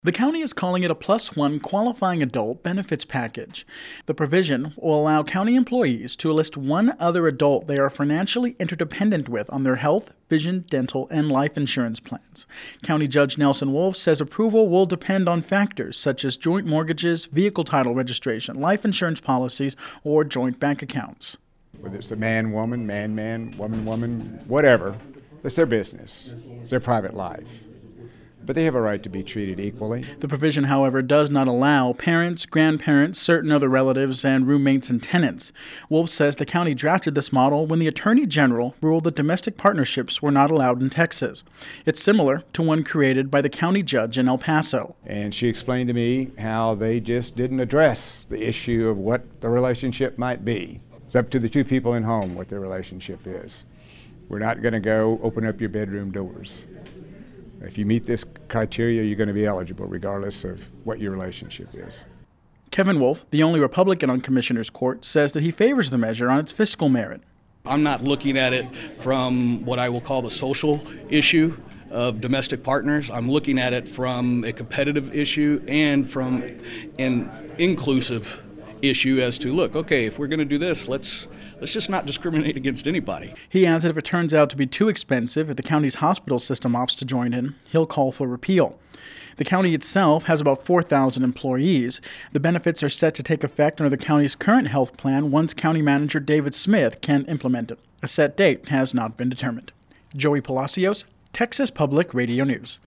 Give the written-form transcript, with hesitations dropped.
The county is calling it a +1 qualifying adult benefits package. The provision will allow county employees to list one other adult they are financially interdependent with on their health, vision, dental, and life insurance plans. County Judge Nelson Wolf says approval will depend on factors such as joint mortgages, vehicle title registration, life insurance policies, or joint bank accounts. Whether it's a man, woman, woman, whatever, it's their business, it's their private life. But they have a right to be treated equally. The provision, however, does not allow parents, grandparents, certain other relatives, and roommates and tenants. Wolf says the county drafted this model when the Attorney General ruled that domestic partnerships were not allowed in Texas. It's similar to one created by the county judge in El Paso. And she explained to me how they just didn't address the issue of what the relationship might be. It's up to the two people in home what their relationship is. We're not going to go open up your bedroom doors. If you meet this criteria, you're going to be eligible regardless of what your relationship is. Kevin Wolf, the only Republican on Commissioner's Court, says that he favors the measure on its fiscal merit. I'm not looking at it from what I will call the social issue of domestic partners. I'm looking at it from a competitive issue and from an inclusive issue as to, look, okay, if we're going to do this, let's just not discriminate against anybody. He adds that if it turns out to be too expensive if the county's hospital system opts to join in, he'll call for repeal. The county itself has about 4,000 employees. The benefits are set to take effect under the county's current health plan once County Manager David Smith can implement it. A set date has not been determined. Joey Palacios, Texas Public Radio News.